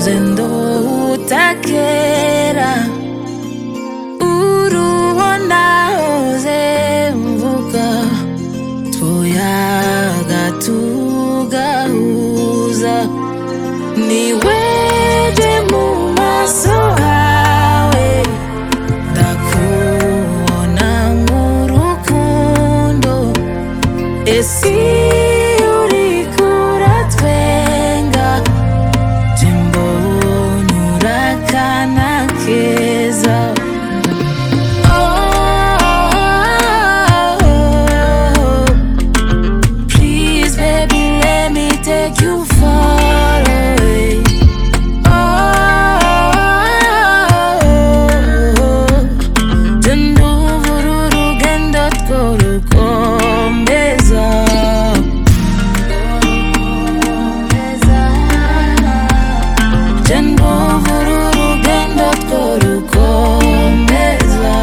Zendo utakera urubona ozemvuka twoyaga tugahuza niweje mu maso hawe ndakubona mu rukundo esi uriko uratwenga jimbonye urakana keza. Please baby let me take you far away. Jenduvuru rugendo tworukomeza Jenduvuru rugendo tworukomeza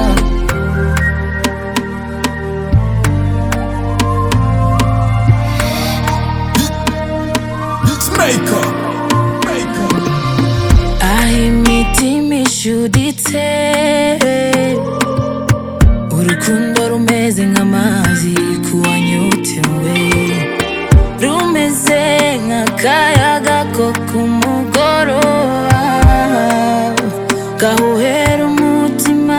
Maker. imitima ishuditse urukundo rumeze nk'amazi kuwanyotewe rumeze nk'akayaga ko kumugoroba gahuhera umutima.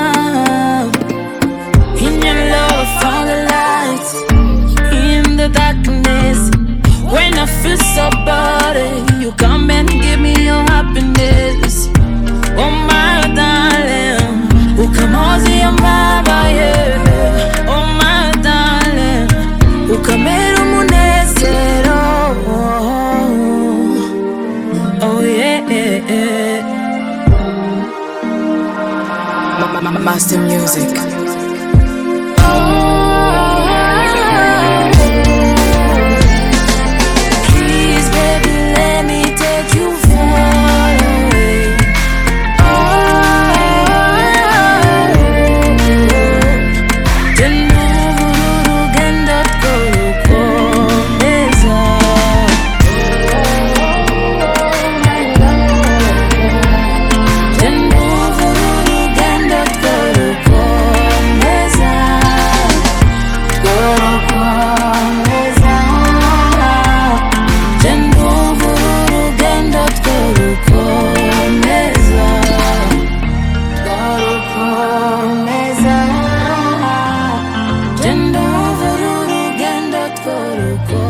In your love I found the light in the darkness. When I feel so bad, you come and give me your happiness. Oh my darling, ukamozi amaba yeah. Oh my darling, ukamera umunezero. Oh yeah, yeah, yeah. Master Music. Please baby let me take you far away. Jenduvuru rugendo tworukomeza Jenduvuru rugendo tworukomeza Jenduvuru rugendo tworukomeza Jenduvuru rugendo tworukomeza